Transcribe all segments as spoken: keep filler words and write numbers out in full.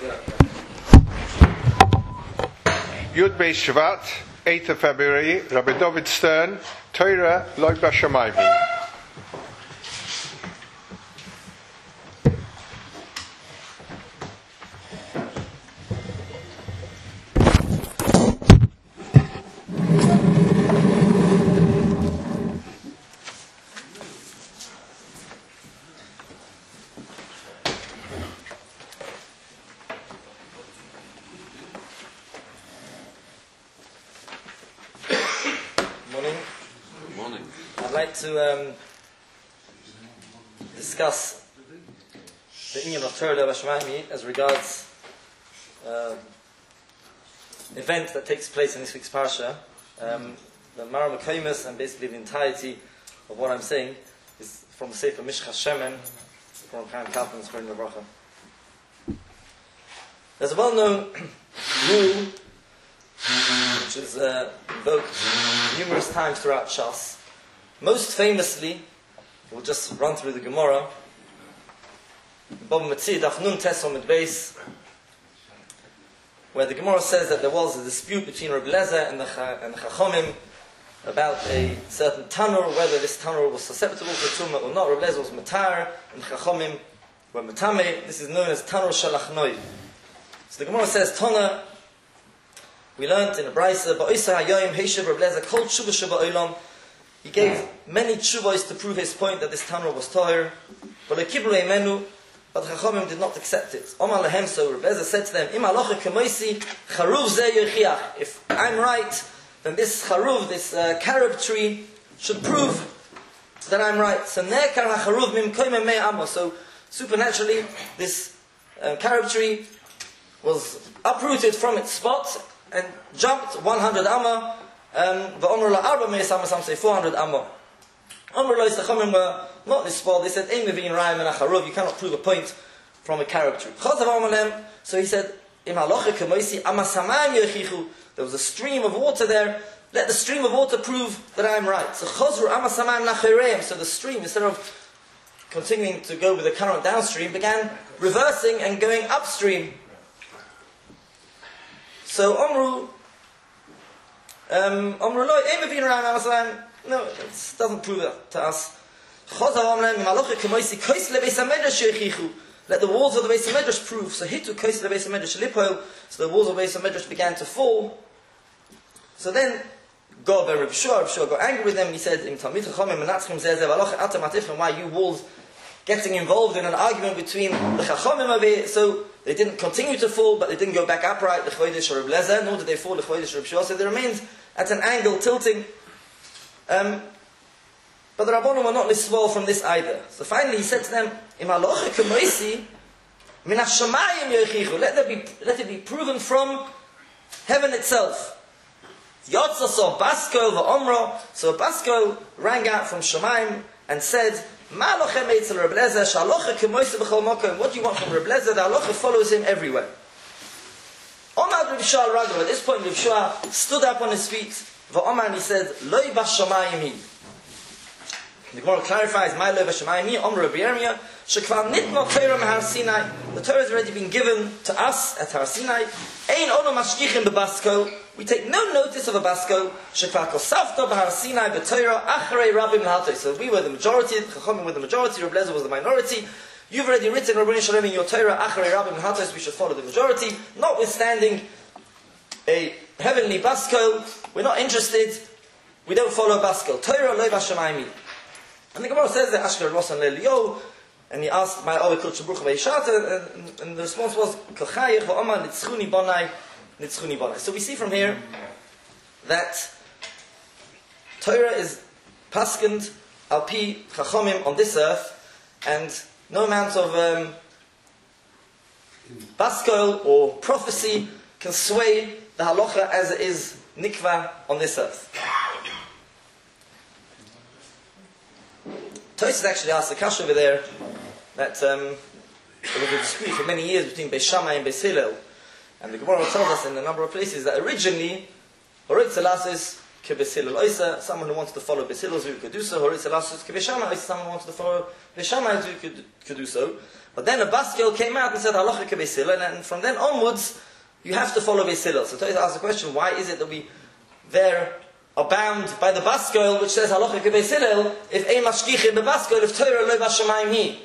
Yud Beis Shvat, eighth of February, Rabbi David Stern, Torah Loi Bashamayim. To um, discuss the inyan of Torah Bashamayim as regards uh, event that takes place in this week's parsha. Um, the Mara Mekaymus and basically the entirety of what I'm saying is from the Sefer Mishcha Shemen from Chaim Kalman Zechron Livracha. There's a well-known rule which is uh, invoked numerous times throughout Shas. Most famously, we'll just run through the Gemara. Bava Metzia Daf Nun Tes Amud Beis, where the Gemara says that there was a dispute between Reb Lezer and the and the Chachomim about a certain tanur, whether this tanur was susceptible to tumah or not. Reb Lezer was matar, and the Chachomim were matame. This is known as tanur shalachnoi. So the Gemara says, Tana, we learned in the Brisa, Ba'isa Hayoyim Heishav Reb Lezer Kol Tshuva Sheba Olam. He gave many tshuvos to prove his point that this tanur was tahir, but the kibru emenu, but the Chachamim did not accept it. Omar lehem, so Reb Lezer said to them, Im halacha kemoisi charuv ze yochiach. If I'm right, then this charuv, this uh, carob tree, should prove that I'm right. So nekar hacharuv mim koimem mei amo. So supernaturally, this uh, carob tree was uprooted from its spot and jumped one hundred amma. Um, the Omer la Arba Meis Amma, some say four hundred Amma. Omer la Yisachomim were not this spot. They said, Ein Levin Rayim and Acharuv, you cannot prove a point from a character. Chazav Amalem, so he said, Im halacha kemoisi Amma Samayim Yechichu. There was a stream of water there. Let the stream of water prove that I am right. So Chazru Amma Samayim Nachireim. So the stream, instead of continuing to go with the current downstream, began reversing and going upstream. So Omru, Um, no, it doesn't prove that to us. Let the walls of the Beis HaMedrash prove. So hitu kois the Beis HaMedrash lipol. So the walls of the Beis HaMedrash began to fall. So then God ben Reb Shua, Reb Shua got angry with them. He said, why are you walls getting involved in an argument between the Chachamim? So they didn't continue to fall, but they didn't go back upright, the Chvoidish or Reb Lezer, nor did they fall, the Chvoidish or Reb Shua. So they remained at an angle, tilting. Um, but the Rabbanim were not lisvol from this either. So finally he said to them, Im halacha kemoisi min hashamayim yochichu. Let it be, let it be proven from heaven itself. Yotza saw Basko v'omra. So Basko rang out from Shamayim and said, what do you want from Reb Lezer? The halacha follows him everywhere. Omar Reb Shua Ragov, at this point Reb Shua stood up on his feet, and he said, Loi bashamayim hi. The Gemara clarifies, My loi bashamayim hi, Omar Reb Yirmiyah, shekvar nitno Torah mehar Sinai. The Torah has already been given to us at Har Sinai. Ein ono mashkichim bebasko. We take no notice of a basko. Shekvar kosavto b'Har Sinai b'Torah acharei rabim l'hatoi. So we were the majority, Chachamim were the majority, Reb Lezer was the minority. You've already written Rabbeinu Shalom in your Torah acharei rabim l'hatoi, we should follow the majority. Notwithstanding a heavenly basko, we're not interested. We don't follow basko. Torah lo bashamayim. And the Gemara says that Ashker Rosan le'Lio, and he asked, "My Ovid Kol Shabruch Ve'Yishata," and the response was, "Kolchayich v'Omar nitzchuni bonai, nitzchuni bonai." So we see from here that Torah is paskend al pi chachomim on this earth, and no amount of um, baskol or prophecy can sway the halacha as it is nikva on this earth. Tosfos actually asked the kasha over there that um, there was a dispute for many years between Beis Shammai and Beis Hillel, and the Gemara tells us in a number of places that originally Horitz Elasis ke Beis Hillel Oisa, someone who wanted to follow Beis Hillel's view could do so. Horitz Elasis ke Beis Shammai, someone who wanted to follow Beis Shammai's view could, could do so. But then a Bas Hillel came out and said halacha ke Beis Hillel, and from then onwards you have to follow Beis Hillel. So Tosfos asks the question: why is it that we there are bound by the Bas Hillel, which says halacha ke Beis Hillel, if ein mashkichin b'Bas Hillel, if Torah lo b'Shamayim hi?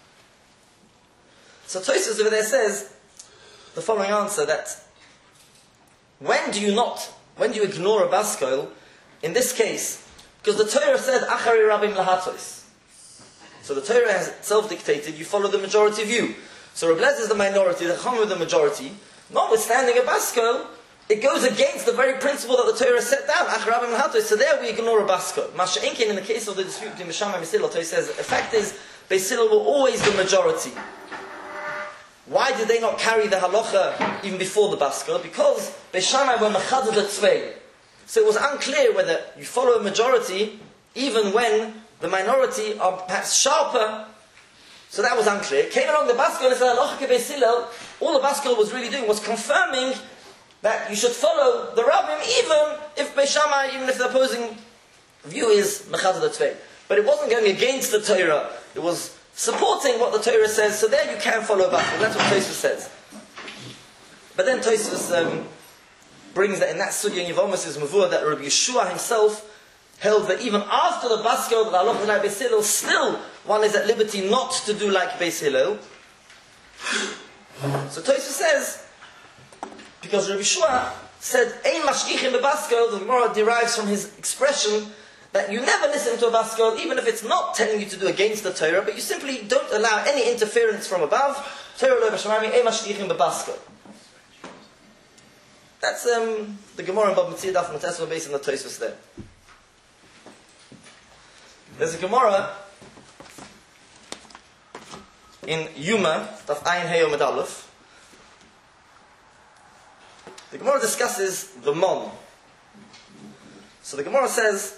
So Tosfos over there says the following answer, that when do you not, when do you ignore a Bas Hillel? In this case, because the Torah said achari rabim lahatos. So the Torah has itself dictated you follow the majority view. So Reb Lezer is the minority, the Chacham is the majority. Notwithstanding a Bas Hillel, it goes against the very principle that the Torah set down, achari rabim lahatos. So there we ignore a Bas Hillel. Masha Inkin, in the case of the dispute between Beis Shammai and Beis Hillel, Torah says the fact is Beis Hillel were always the majority. Why did they not carry the halacha even before the Bas Hillel? Because Beis Shammai were mechaded tzvei. So it was unclear whether you follow a majority even when the minority are perhaps sharper. So that was unclear. Came along the Bas Hillel and said halacha ke Beis Hillel. All the Bas Hillel was really doing was confirming that you should follow the Rabbim even if Beis Shammai, even if the opposing view is mechaded tzvei. But it wasn't going against the Torah. It was supporting what the Torah says, so there you can follow Bas Hillel. That's what Tosfos says. But then Tosfos um, brings that in that sugya in Yevamos is Mavur that Rabbi Yeshua himself held that even after the Bas Hillel, the halacha like Beis Hillel, still one is at liberty not to do like Beis Hillel. So Tosfos says, because Rabbi Yeshua said, Ein mashkichin b'Bas Hillel, the Gemara derives from his expression that you never listen to a Bas Hillel, even if it's not telling you to do against the Torah, but you simply don't allow any interference from above. Torah lo b'Shamayim, ein mashkichin b'Bas Hillel. That's um, the Gemara in Bab Metzia Daf Matesva based on the Tosfos there. There's a Gemara in Yuma, Daf Ayin Hey Yom Aleph. The Gemara discusses the Mon. So the Gemara says,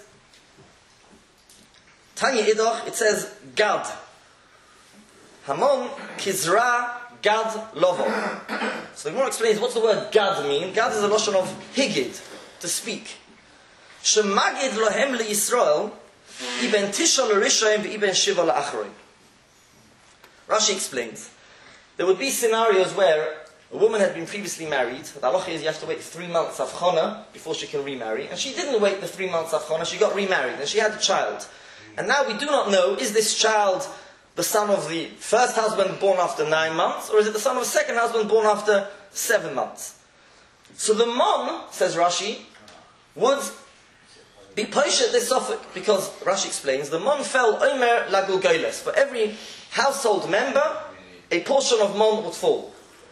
Tanya Idoch, it says Gad. Hamon Kizra Gad Lovo. So the Gemara explains what's the word Gad mean. Gad is a notion of higid, to speak. Shemagid lohem li Yisrael, iben tisha l'rishayim v'iben shiva l'achrayim. Rashi explains, there would be scenarios where a woman had been previously married. The halacha is you have to wait three months avchana before she can remarry. And she didn't wait the three months avchana, she got remarried and she had a child. And now we do not know, is this child the son of the first husband born after nine months, or is it the son of a second husband born after seven months? So the Mon, says Rashi, would be poshet this suffix, because Rashi explains, the Mon fell omer lagul goyles. For every household member, a portion of Mon would fall.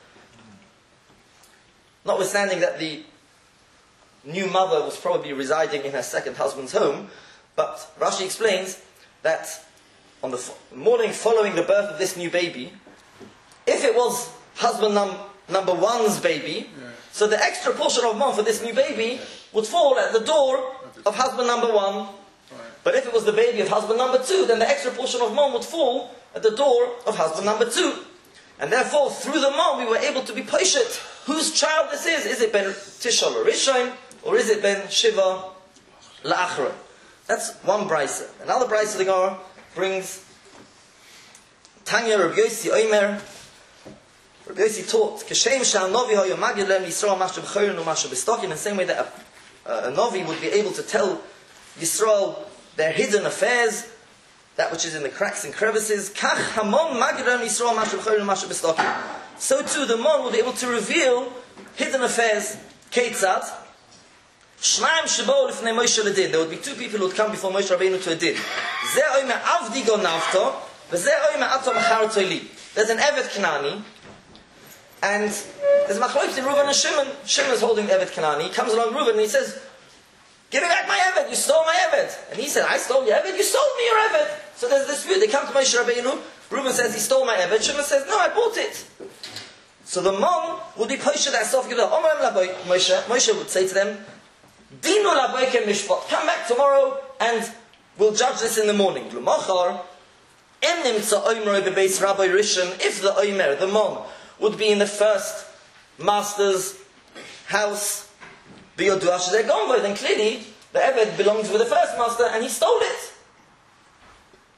Notwithstanding that the new mother was probably residing in her second husband's home, but Rashi explains that on the f- morning following the birth of this new baby, if it was husband num- number one's baby, yeah. so the extra portion of Mon for this new baby would fall at the door of husband number one. Right. But if it was the baby of husband number two, then the extra portion of Mon would fall at the door of husband number two. And therefore, through the Mon, we were able to be patient whose child this is. Is it Ben Tisha l'Rishon, or is it Ben Shiva l'Achron? That's one brisa. Another brisa the Gemara brings Tanya Rabbi Yossi Omer. Rabbi Yossi taught Keshem shal Novi hoyo magid lem Yisrael mashu b'chorin u'mashu b'stokin. In the same way that a, a, a Novi would be able to tell Yisrael their hidden affairs, that which is in the cracks and crevices. Kach hamon magid lem Yisrael mashu b'chorin u'mashu b'stokin. So too the Mon will be able to reveal hidden affairs. Keitzad Shnaim shebo lifnei Moshe ledin. There would be two people who would come before Moshe Rabbeinu to a din. Zeh oimer avdi gonavto, v'zeh oimer ato mecharto li. There's an Evet Kanani, and there's machlokes in Reuven and Shimon. Shimon is holding the Evet Kanani. He comes along Reuven and he says, "Give me back my Evet. You stole my Evet." And he said, "I stole your Evet. You sold me your Evet." So there's this dispute. They come to Moshe Rabbeinu. Reuven says he stole my Evet. Shimon says, "No, I bought it." So the Mon would be posher that self giver. Moshe, Moshe would say to them, Dinu laboikem mishpat. Come back tomorrow and we'll judge this in the morning. L'machar, em nimtza omer bebeis Rabbi Rishon. If the omer, the Mon, would be in the first master's house, biyoduash they're gone by, then clearly the Eved belonged with the first master and he stole it.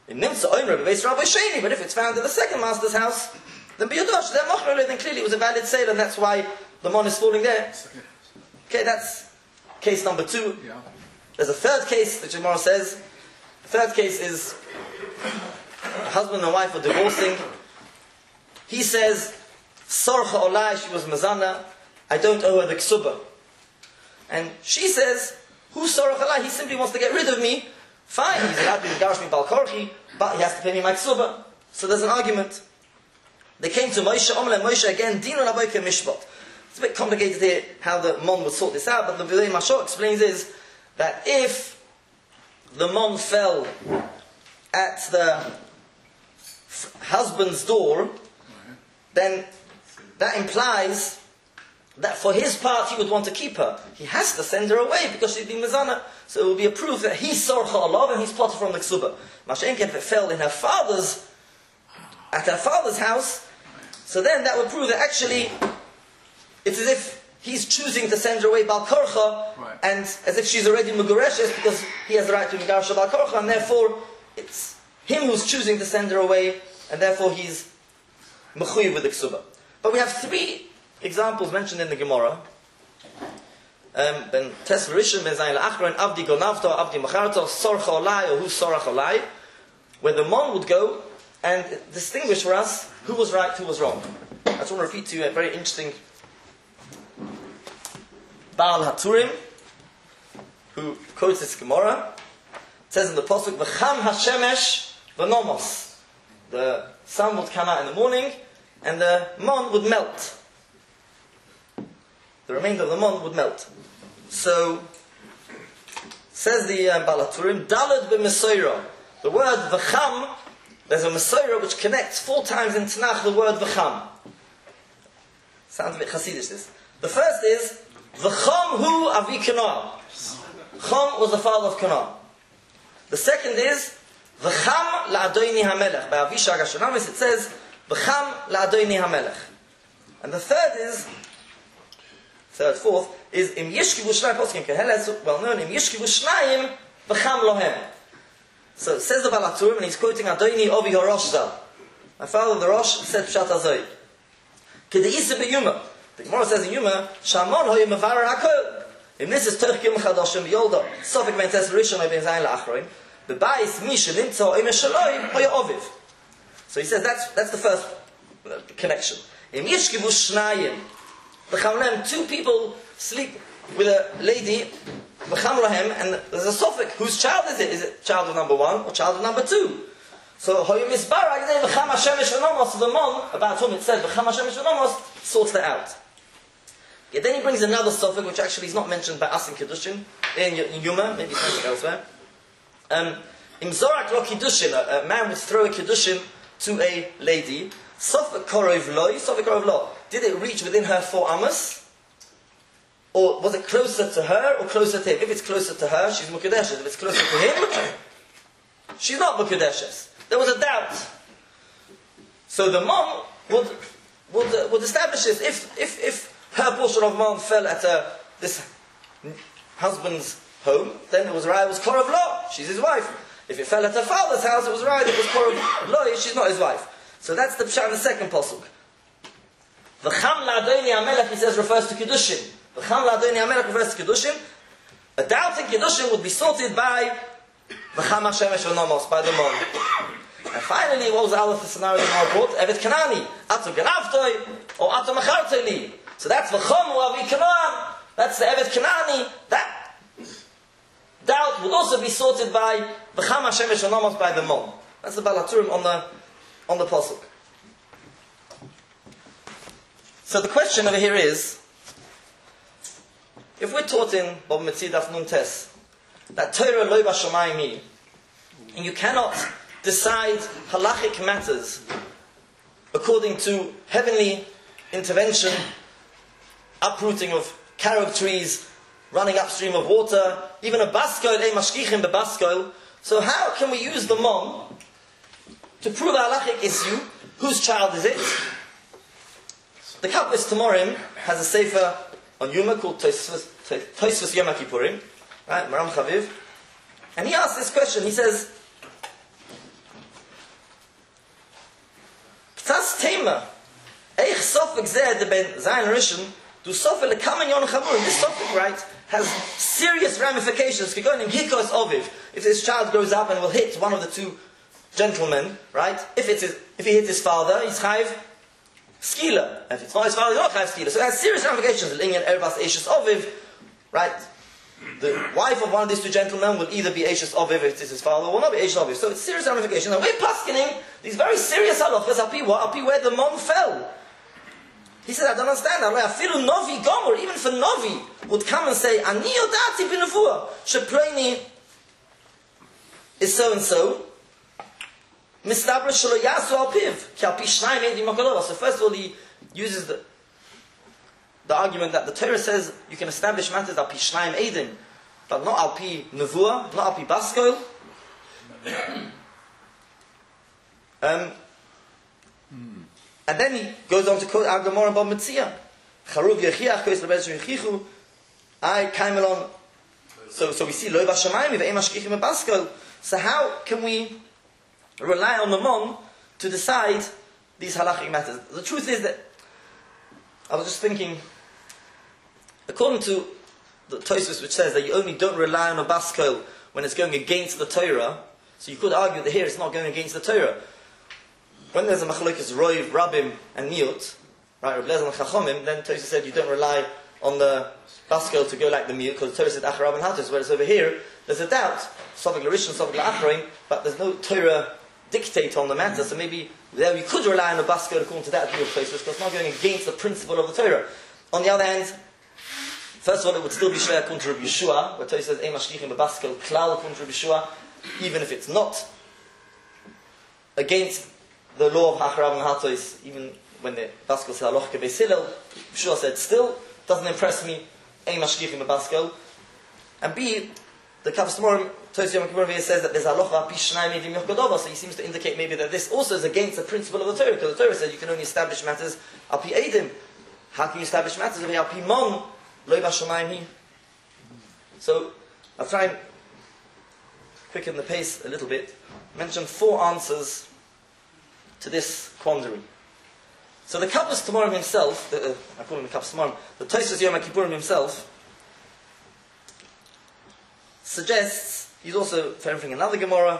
In Nimtza Oimra Bebeis Rabbi Sheni, but if it's found in the second master's house, then Biyadosh, then Mochrele, then clearly it was a valid sale, and that's why the mon is falling there. Okay, that's case number two. Yeah. There's a third case that Gemara says. The third case is a husband and wife are divorcing. He says, Sorcha Olai, she was Mazana, I don't owe her the ksuba. And she says, who's Sorcha Olai? He simply wants to get rid of me. Fine, he's allowed to garsh me balkorchi, but he has to pay me my ksuba. So there's an argument. They came to Moshe, Omer and Moshe again, Dinu Laboike Mishpat. It's a bit complicated here how the mon would sort this out, but the B'nai Mashal explains is that if the mon fell at the f- husband's door, then that implies that for his part he would want to keep her. He has to send her away because she's been mezana. So it will be a proof that he's sorcha alav and he's potter from the ksuba. Mashenken, if it fell in her father's, at her father's house, so then that would prove that actually it's as if he's choosing to send her away balkorcha, right. and as if she's already mugureshes because he has the right to megarsha balkorcha, and therefore it's him who's choosing to send her away, and therefore he's mechuyev with the ksuba. But we have three examples mentioned in the Gemara. Um, ben Tes Rishon, Ben Zayin La'achron, Avdi Gonavto, Avdi Macharto, Sorcha Olai, or Who's Sorach Olai, where the mon would go and distinguish for us who was right, who was wrong. I just want to repeat to you a very interesting Baal HaTurim, who quotes this Gemara. It says in the Pasuk, V'cham Hashemesh V'nomos. The sun would come out in the morning, and the mon would melt. The remainder of the mon would melt. So, says the um, Baal HaTurim, Dalad b'Mesoira. The word V'cham, there's a Mesoira which connects four times in Tanakh the word V'cham. Sounds a bit Hasidish, this. The first is, V'cham hu avi Canaan. Cham was the father of Canaan. The second is, V'cham la'adoini hamelech. By Avishag HaShonamis it says, V'cham la'adoini hamelech. And the third is, third, fourth, is Im Yishkivu Shnayim Poskim Keheles, well known, Im Yishkivu Shnayim V'cham Lohem. So it says the Baal HaTurim, and he's quoting Adoni Ovi HaRosh. My father, the Rosh, said Pshat Hazoi. Kedeisa beYuma. The Gemara says in Yuma, Shamon hoy mevarer hakol. Im this is Terch Yom Chadashim Yolda. Sofik ben Tes Rishon ben Zayin La'achroin. The Bais Misha Nimtza Oime Shaloi hoy Oviv. So he says that's that's the first uh, connection. Im Yishkivu Shnayim. V'cham Lohem, two people sleep with a lady, V'cham Lohem, and there's a suffix. Whose child is it? Is it child of number one or child of number two? So Hoyim Isbarak, then V'cham Hashemesh V'nomos, the mon, about whom it said V'cham Hashemesh V'nomos, sorts that out. Yeah, then he brings another suffix, which actually is not mentioned by us in Kiddushin, in, in Yuma, maybe something elsewhere. Um, Im Zorak lo Kiddushin, a, a man would throw a Kiddushin to a lady. Sofik Korov Loi, Sofik Korov Lo. Did it reach within her four amas? Or was it closer to her or closer to him? If it's closer to her, she's Mukadeshes. If it's closer to him, she's not Mukadeshes. There was a doubt. So the mom would would, uh, would establish this. If, if, if her portion of mom fell at uh, this husband's home, then it was right, it was Korov Lo, she's his wife. If it fell at her father's house, it was right, it was Korov Lo, she's not his wife. So that's the pshat in the second pasuk. V'cham la'adoni hamelech, he says, refers to Kiddushin. V'cham la'adoni hamelech refers to Kiddushin. A doubt in Kiddushin would be sorted by V'cham Hashemesh V'nomos, by the mon. And finally, what was the other scenario in our report? Evet Kanani, Ato Ganavtoi, or Ato Machartoi li. So that's V'cham Avi Canaan. That's the Evet Kanani. That doubt would also be sorted by V'cham Hashemesh V'nomos, by the mon. That's the Baal HaTurim on the on the pasuk. So the question over here is, if we're taught in Bob Metzidaf Nun Tes that Torah lo b'shamayim, and you cannot decide halachic matters according to heavenly intervention, uprooting of carob trees, running upstream of water, even a baskol, a mashkichim bebaskol. So how can we use the mon to prove a halachic issue? Whose child is it? The Kabbalis Tamorim has a sefer on Yuma called Tosfos Yom Kippurim, right? Maram Chaviv, and he asks this question. He says, Sofik zeh de ben Zayin Rishon, do Sofik le kamen yon chamur. This Sofik, right, has serious ramifications. Going in Hikos Oviv, if this child grows up and will hit one of the two gentlemen, right, if it's his, if he hits his father, he's chayiv skila. If it's not his father, he's not chayiv skila. So it has serious ramifications. L'inyan Erbas Eishes Oviv, right, the wife of one of these two gentlemen will either be Eishes Oviv if it's his father, or will not be Eishes Oviv. So it's serious ramifications. And we're paskening these very serious halachas api what, api where the mom fell. He said, I don't understand. I feel Novi Gomer, even for Novi, would come and say, Ani yodati b'nevuah, shepreini is so and so. Mistabra shelo yasu al piv, ki al pi shnayim edim hakolova. So first of all, he uses the the argument that the Torah says you can establish matters al pi shnayim edim, but not al pi nevuah, not al pi baskol. Um. And then he goes on to quote Al Gemara about Metzia. Charuv yechiach kois lebez yechichu. I came along. So, so we see loy b'shamayim ve'em ashkichim bebaskol. So how can we rely on the mom to decide these halachic matters? The truth is that I was just thinking, according to the Tosfos, which says that you only don't rely on a baskol when it's going against the Torah. So you could argue that here it's not going against the Torah. When there's a machlokes roiv, rabim, and miut, right, Reb Lezer and chachomim, then Tosfos said you don't rely on the baskol to go like the miut, because the Torah said acharav and hatus, whereas over here, there's a doubt, sovig l'rishon, sovig l'achroim, but there's no Torah dictate on the matter, so maybe there you could rely on the baskol according to that view of Tosfos, because it's not going against the principle of the Torah. On the other hand, first of all, it would still be shleir according to Reb Yeshua, where Tosfos says, ein mashkichim bebaskol, klal according to Reb Yeshua, even if it's not against the law of Hacharav and Hatois, even when the Baskol said Aloch Beis Hillel, Yeshua said, still, doesn't impress me, Ein Mashkichim Baskol. And B, the Kavos Morim, Tos Yom Kippur says that there's Aloch Pi Shnayim Edim Yochodova, so he seems to indicate maybe that this also is against the principle of the Torah, because the Torah says you can only establish matters Api Edim. How can you establish matters if Api Mon, Loi Bashamayim Hi? So, I'll try and quicken the pace a little bit, mention four answers to this quandary. So the Kappas Tamarim himself, the, uh, I call him the Kappas Tamarim, the Tosfos Yom Kippurim himself, suggests, he's also referring another Gemara,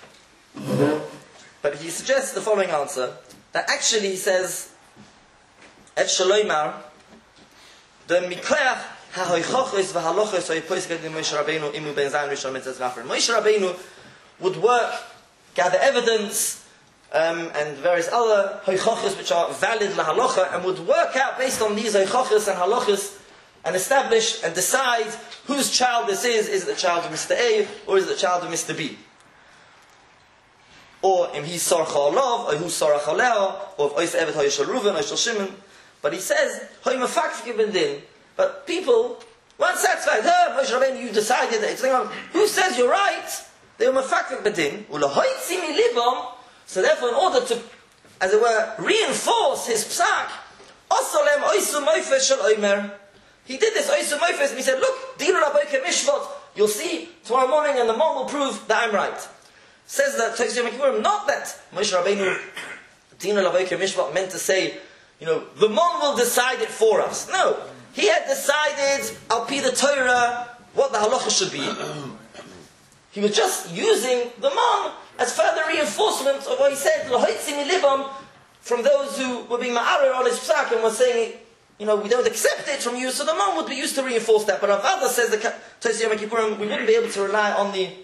but he suggests the following answer, that actually he says, Et Shaloimar, the Mikoyach HaHoichochos VaHalochos HaYipoisket Moshe Rabbeinu Imu Ben Zayin Rishon Mitzvah Zachar. Moshe Rabbeinu would work, gather evidence, Um, and various other hoichochos which are valid lahalocha, and would work out based on these hoichochos and halachos, and establish and decide whose child this is. Is it the child of Mister A, or is it the child of Mister B? Or im he sarcha alav, or who sarcha leo, or if ois evet hoyeshal Ruven, hoyeshal Shimon. But he says hoy mafakfik ben din. But people weren't satisfied. Oh, Moshe Rabbeinu, you decided that it's like, who says you're right? They were mafakfik ben din. Ulahoitzi mi libam. So therefore, in order to, as it were, reinforce his psak, Osolem oisu moifes shel oimer. He did this oisu moifes, and he said, look, dinu laboike mishvot, you'll see tomorrow morning, and the mom will prove that I'm right. Says that Tosfos Yom Kippurim, not that Moshe Rabbeinu, dinu laboike mishvot, meant to say, you know, the mom will decide it for us. No, he had decided, al pi the Torah, what the halacha should be. He was just using the mom as further reinforcement of what he said, from those who were being ma'arer on his psak and were saying, you know, we don't accept it from you, so the mom would be used to reinforce that. But Ravada says that Tosfos Yom Kippurim, we wouldn't be able to rely on the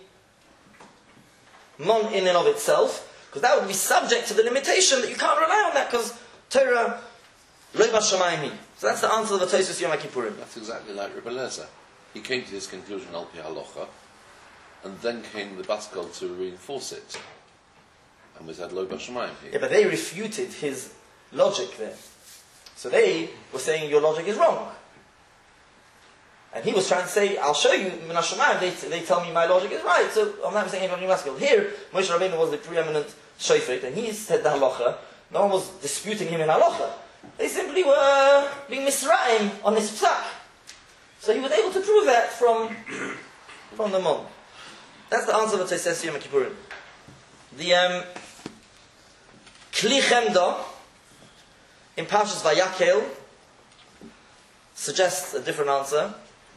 mom in and of itself, because that would be subject to the limitation that you can't rely on that, because Torah, Loi Bashamayim. So that's the answer of the Tosfos Yom Kippurim. That's exactly like Rebbe Lezer. He came to this conclusion, Al Pi Halacha, and then came the Baskol to reinforce it. And we said, Lo Bashamayim. Yeah, but they refuted his logic there. So they were saying, your logic is wrong. And he was trying to say, I'll show you, Min HaShamayim, they, they tell me my logic is right. So I'm not saying anything Baskol. Here, Moshe Rabbeinu was the preeminent shofet, and he said the halacha. No one was disputing him in halacha. They simply were being misra'im on his psak. So he was able to prove that from, from the mom. That's the answer that says Yom Kippurim. The um, Kli Chemda in Parshas Vayakel suggests a different answer.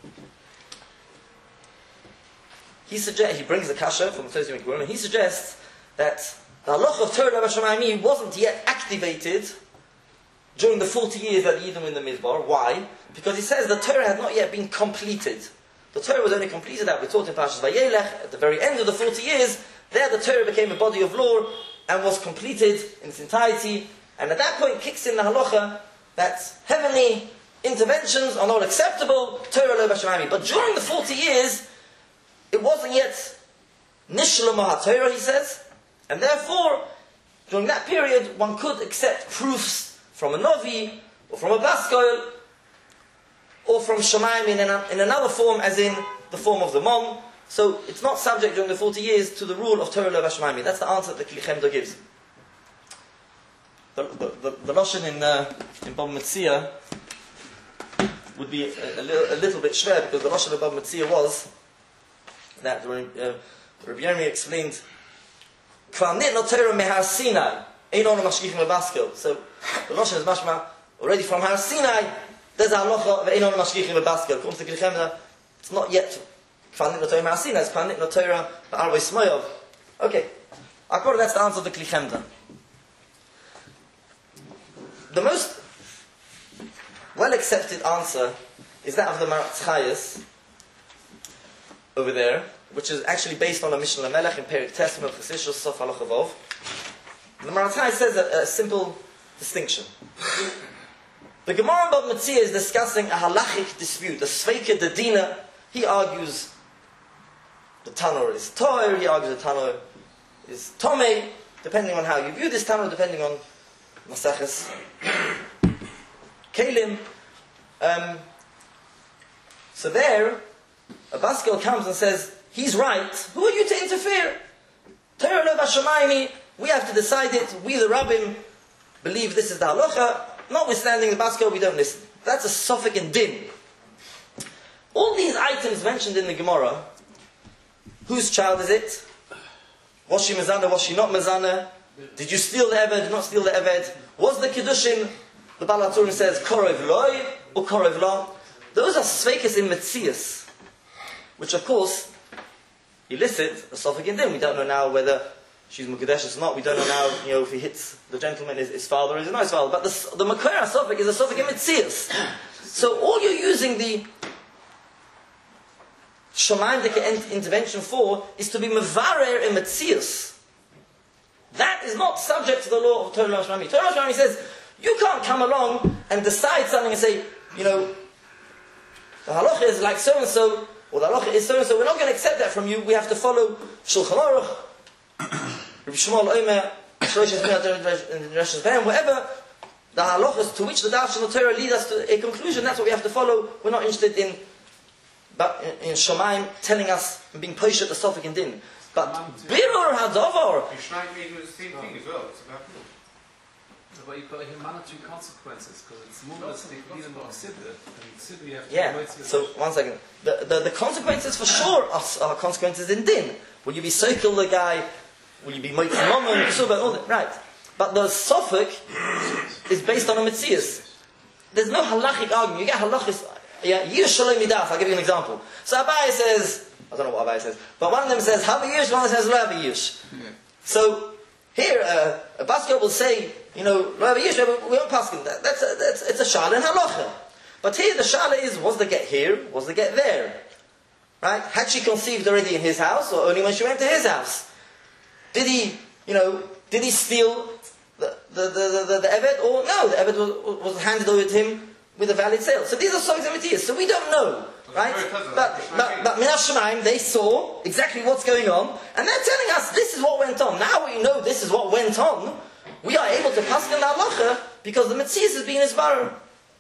He suggests, he brings a kasha from the Tosim and he suggests that the halacha of Torah B'Shamayim wasn't yet activated during the forty years that Yidden were in the Midbar. Why? Because he says the Torah had not yet been completed. The Torah was only completed, that we taught in Parshas Vayelech, at the very end of the forty years. There the Torah became a body of law and was completed in its entirety. And at that point kicks in the halacha that heavenly interventions are not acceptable, Torah lo b'Shamayim. But during the forty years, it wasn't yet Nishlam HaTorah, he says. And therefore, during that period, one could accept proofs from a Novi, or from a Baskoil, or from Shamayim in, an, in another form, as in the form of the Mom. So it's not subject during the forty years to the rule of Torah lo b'Shamayim. That's the answer that the Kli Chemda gives. The, the, the, the Lashon in, uh, in Bava Metzia would be a, a, little, a little bit shver, because the Lashon of Bava Metzia was that uh, Rabbi Yirmiyah explained, Kvar nitna Torah mehar Sinai, ein ono mashgichim lebaskel. So the Lashon is mashma, already from Har Sinai, there's a halacha of ein ono mashgichim lebaskel. According to the Kli Chemda, it's not yet Kvar nitna Torah mehar Sinai, it's Kvar nitna Torah ba'arvei smoyov. Okay, according that's the answer of the Kli Chemda. The most well-accepted answer is that of the Maratz Chayes over there, which is actually based on a Mishnah Melech in Perik Tes Mil Chasishus Sof Halacha Vov. The Maratz Chayes says a, a simple distinction. The Gemara in Bava Metzia is discussing a halachic dispute, a Sveika Dedina. He argues the Tanur is Toir, he argues the Tanur is Tomei, depending on how you view this Tanur, depending on Maseches Kalim. Um, so there, a Baskel comes and says, he's right. Who are you to interfere? Torah lo b'Shamayim, we have to decide it. We the Rabbim believe this is the halacha. Notwithstanding the Baskel, we don't listen. That's a Sofik and Din. All these items mentioned in the Gemara, whose child is it? Was she mezana, was she not mezana? Did you steal the Eved, did not steal the Eved? Was the Kiddushin, the Baal HaTurim says, Korev loy, or Korev lo? Those are Sveikas in Metzias, which of course elicit a Sofik and Din. We don't know now whether she's Mukadeshus or not. We don't know now, you know, if he hits the gentleman, his, his father, or is not his father. But the, the Makara Sofik is a Sofik in Metzias. So all you're using the Shamayim intervention for is to be Mevarer in Metzias. That is not subject to the law of Torah B'Shamayim. Torah B'Shamayim says, you can't come along and decide something and say, you know, the halacha is like so-and-so, or the halacha is so-and-so, we're not going to accept that from you, we have to follow Shulchan Aruch, Rabbi Shmuel Omer, whatever the halachas to which the Darsh of the Torah lead us to a conclusion, that's what we have to follow. We're not interested in but in, in Shamayim telling us and being poshet the Sofik and Din. But Birur Hadavar. Mishnayim made the same thing as well. It's about but you've got humanitary consequences because it's more than the Eden of Sibir. And Sibir you have to yeah. So one second. The, the the consequences for sure are, are consequences in Din. Will you be circle the guy? Will you be Moitzi Momon? All that, right? But the Sofik is based on a Metzias. There's no halachic argument. You get halachis. Yeah, Yish Shalom Midaf. I'll give you an example. So Abai says, I don't know what Abai says, but one of them says have a Yish, one says lo have a Yish. So here uh, a Basker will say, you know, lo have a Yish, we don't pass him. That, that's a, that's it's a Shala and halacha. But here the Shala is, was the get here, was the get there? Right? Had she conceived already in his house, or only when she went to his house? Did he, you know, did he steal the the the the, the, the Eved, or no? The Eved was, was handed over to him with a valid sale. So these are Sofik and Metzias. So we don't know, right? But but but Min HaShamayim, they saw exactly what's going on, and they're telling us this is what went on. Now we know this is what went on. We are able to pass the halacha because the Metzias is being isbarer.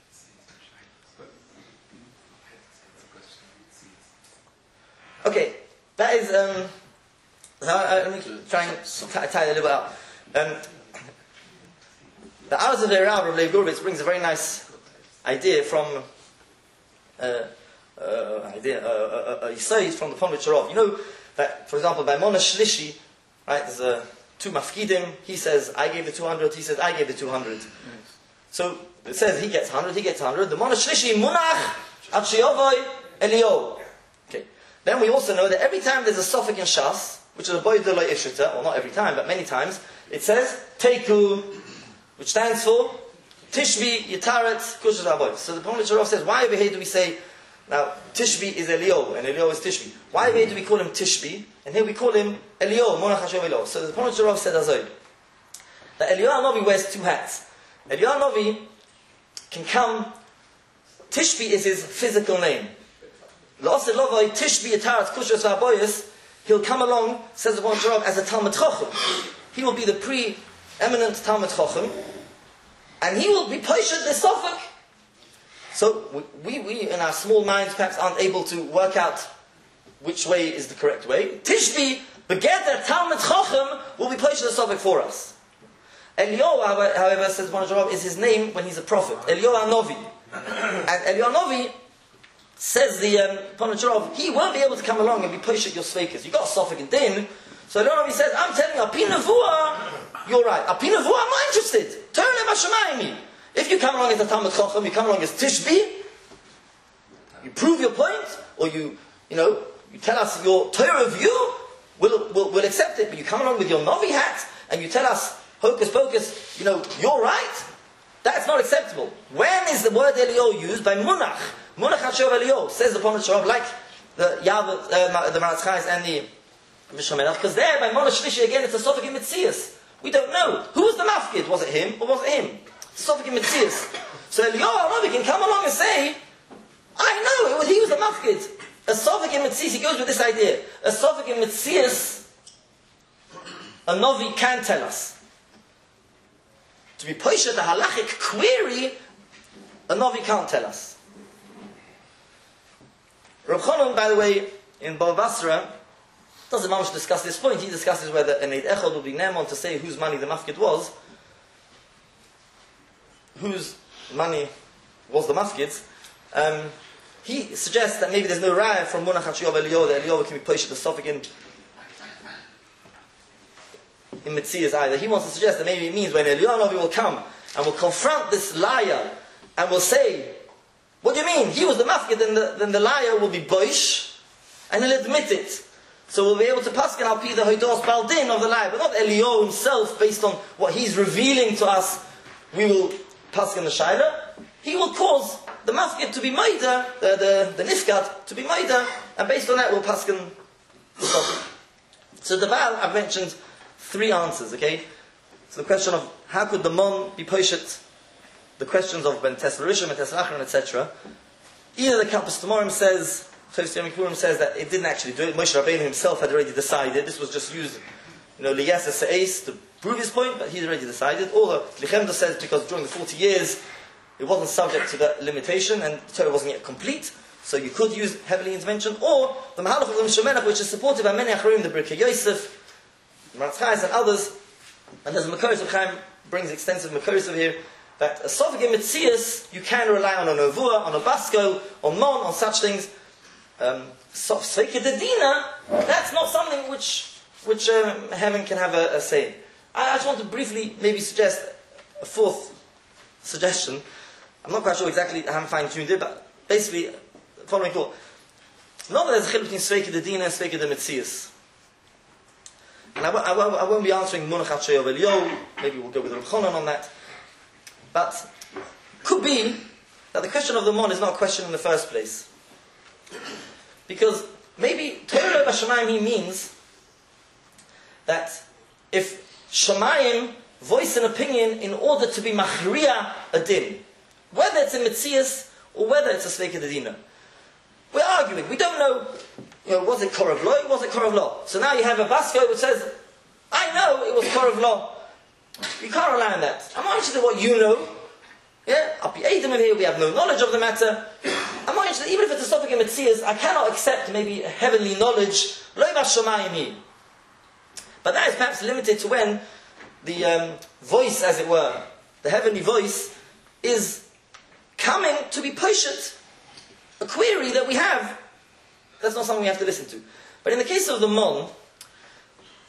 Okay, that is. Um, so I, let me try and tie, tie it a little bit out. Um, the Hours of the Rav of Lev Gurvitz brings a very nice idea from uh, uh, idea uh, uh, uh, says from the Ponvich. You know that, for example, by Mona Shlishi, right? There's a two mafkidim. He says I gave the two hundred. He says I gave the two hundred. Yes. So it says he gets one hundred, he gets one hundred. The Mon Shlishi Munach Ad Sheyovoi Elio. Okay. Then we also know that every time there's a suffix in Shas, which is a Boy Delay Ishita, well not every time, but many times, it says Teiku, which stands for Tishbi Yitaret Kushas Aboy. So the Talmud Sharaf says, why over here do we say, now Tishbi is Elio, and Elio is Tishbi. Why over here do we call him Tishbi, and here we call him Elio, Monach Hashem Elio. So the Talmud Sharaf said Azoy, that Eliyahu Novi wears two hats. Eliyahu Novi can come, Tishbi is his physical name. L'osir Lovoi Tishbi Yitaret Kushas Aboyas, he'll come along, says the Talmud Sharaf, as a Talmud Chochem. He will be the pre-eminent Talmud Chochem, and he will be Poshet the Sofak. So we, we, in our small minds, perhaps aren't able to work out which way is the correct way. Tishbi, Begeter Talmud Chochem, will be Poshet the Sofak for us. Eliyahu, however, says Bon Jarov, is his name when he's a prophet. Eliyahu Novi. And Eliyahu Novi, says the um, Bon Jarov, he won't be able to come along and be Poshet your Sveikas. You've got a Sofak and Din. So Eliyahu Novi says, I'm telling you, Api Nevuah, you're right. Api Nevuah, I'm not interested. Turn him Hashemayim. If you come along as a Talmud Chochem, you come along as Tishbi, you prove your point, or you, you know, you tell us your Torah view, we'll, we'll, we'll accept it. But you come along with your Novi hat, and you tell us, hocus pocus, you know, you're right, that's not acceptable. When is the word Elio used? By Munach. Munach HaShov Elio, says the Talmud Sharaf, like the Yav, uh, the Maratz Chais and the Mishamelach, because there, by Monach Shlishi, again, it's a Sofik in Metzias. We don't know. Who was the Mafkid? Was it him, or was it him? Sofik in Metzias. So Eliyahu Hanavi can come along and say, I know, it was, he was the Mafkid. A Sofik in Metzias, he goes with this idea. A Sofik in Metzias, a Novi can tell us. To be Poshet, the halachic query, a Novi can't tell us. Reb Chanan, by the way, in Bava Basra, doesn't much discuss this point. He discusses whether an Eid Echad will be Ne'emon to say whose money the mafkid was, whose money was the mafkid's. Um, he suggests that maybe there's no raya from Munach HaShiyov Eliyahu that Eliyahu can be Poshet the Sofik in in Metzias either. He wants to suggest that maybe it means when Eliyahu Novi will come and will confront this liar and will say, what do you mean? He was the mafkid, then the, then the liar will be boish and he'll admit it. So we'll be able to paskin al pi the hoidos baldin of the liar, but not Eliyahu himself based on what he's revealing to us. We will paskin the shaila. He will cause the mafkid to be maida, the, the, the nifkat to be maida, and based on that we'll paskin the sofik. So the Baal, I've mentioned three answers, okay? So the question of how could the Mon be poshet, the questions of Ben Tesla Rishon, Ben Tesla Achron, et cetera. Either the Kappas Tamorim says, Tovs Yom Kippurim says that it didn't actually do it. Moshe Rabbeinu himself had already decided. This was just used, you know, liyas se'es to prove his point, but he'd already decided. Or the Lichemda says because during the forty years it wasn't subject to that limitation and the Torah wasn't yet complete, so you could use heavily intervention. Or the Mahalach of the Mishnah, which is supported by many Acharim, the Birkei Yosef, the Maratz Chais and others, and there's a Makoros of Chaim brings extensive Makoros of here, that a Sofik in Metzias, you can rely on a Novua, on a Basko, on Mon, on such things. Um, Sveika Dedina, that's not something which which um, heaven can have a, a say. I, I just want to briefly maybe suggest a fourth suggestion. I'm not quite sure exactly, I haven't fine-tuned it, but basically, the following thought. Not that there's a chiluk between Sveika Dedina and Sveika de Metzias. And I, I, I won't be answering Munach HaShiyov Eliyahu, maybe we'll go with Reb Chanan on that. But could be that the question of the Mon is not a question in the first place. Because maybe Torah B'Shamayim he means that if Shamayim voice an opinion in order to be Machriya a din, whether it's in Metzias or whether it's a Sveika Dedina, we're arguing. We don't know, you know, was it Korav Lo, was it Korav Lo? So now you have a Basko which says, I know it was Korav Lo. You can't rely on that. I'm not interested in what you know. Yeah, I'll be Adam in here, we have no knowledge of the matter. I'm not interested, even if it's a Sofik in Metzias, I cannot accept maybe a heavenly knowledge, Lo Bashamayim. But that is perhaps limited to when the um, voice, as it were, the heavenly voice, is coming to be poshet a query that we have. That's not something we have to listen to. But in the case of the Mon,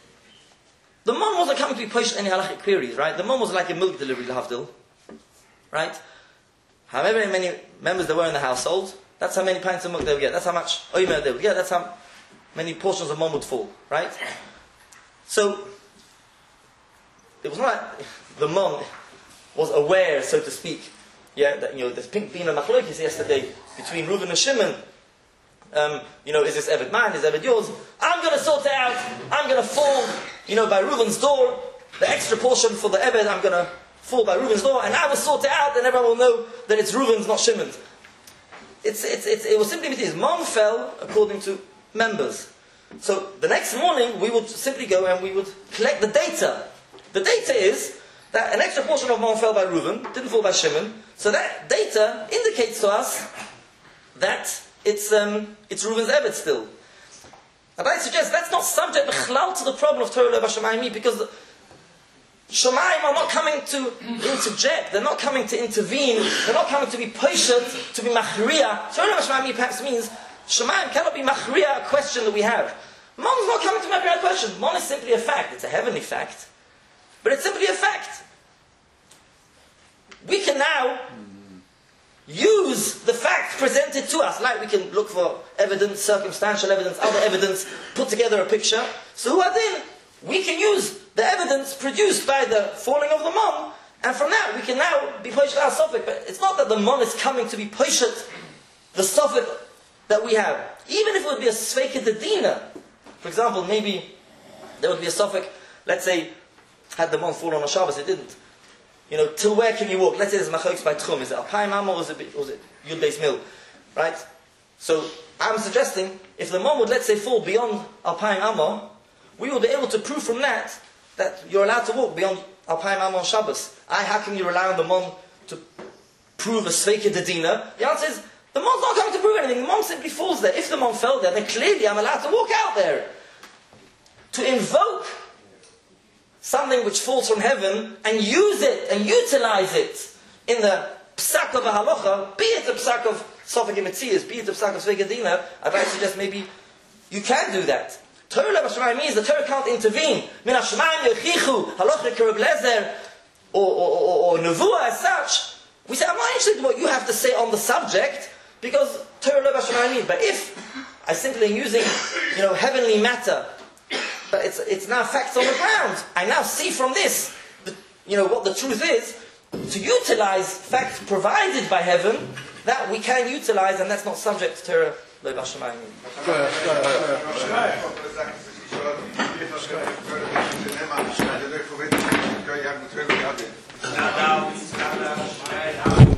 the Mon wasn't coming to be poshet any halachic queries, right? The Mon was like a milk delivery, Lahavdil. right? However many members there were in the household, that's how many pints of milk they would get. That's how much oimer they would get. That's how many portions of mom would fall, right? So, it was not like the mom was aware, so to speak, yeah, that, you know, there's pink bean and machlokes yesterday between Reuven and Shimon. Um, you know, is this Eved mine? Is Eved yours? I'm going to sort it out. I'm going to fall, you know, by Reuven's door. The extra portion for the Eved, I'm going to fall by Reuven's door, and I will sort it out, and everyone will know that it's Reuven's, not Shimon's. It's, it's, it's, it was simply because his mom fell according to members. So the next morning, we would simply go and we would collect the data. The data is that an extra portion of mom fell by Reuven, didn't fall by Shimon. So that data indicates to us that it's um, it's Reuven's Eved still. And I suggest that's not subject b'chlal to the problem of Torah Lev HaShamayim, because the Shamayim are not coming to interject, they're not coming to intervene, they're not coming to be patient, to be machriya. Torah Lev HaShamayim perhaps means Shamayim cannot be machriya a question that we have. Mon is not coming to machriya a question. Mon is simply a fact. It's a heavenly fact. But it's simply a fact. We can now use the facts presented to us, like we can look for evidence, circumstantial evidence, other evidence, put together a picture. So who are then? We can use the evidence produced by the falling of the mon, and from that we can now be patient our suffix. But it's not that the mon is coming to be patient the suffix that we have. Even if it would be a sveika dedina, for example, maybe there would be a suffix, let's say, had the mon fallen on a Shabbos, it didn't. You know, till where can you walk? Let's say there's machokes by Tchum. Is it Alpayim Amo or is it, or is it Yud Beis Mil? Right? So, I'm suggesting, if the mon would, let's say, fall beyond Alpayim Amo, we will be able to prove from that, that you're allowed to walk beyond Alpayim Amo on Shabbos. I, how can you rely on the mon to prove a Sveika Dedina? The answer is, the mon's not coming to prove anything. The mon simply falls there. If the mon fell there, then clearly I'm allowed to walk out there. To invoke something which falls from heaven and use it and utilize it in the psak of a halacha, be it the psak of Sofek Emetzias, be it the psak of Sveika Dedina, I'd like to suggest maybe you can do that. Torah Lev HaShamayim means the Torah can't intervene. Min HaShamayim Yochichu, halacha Kerub Lezer, or, or, or, or Nevuah as such. We say, I'm not interested in what you have to say on the subject, because Torah Lev HaShamayim means. But if I simply am using, you know, heavenly matter, but it's, it's now facts on the ground, I now see from this, the, you know, what the truth is, to utilize facts provided by heaven, that we can utilize, and that's not subject to Torah Lev HaShamayim. Go ahead.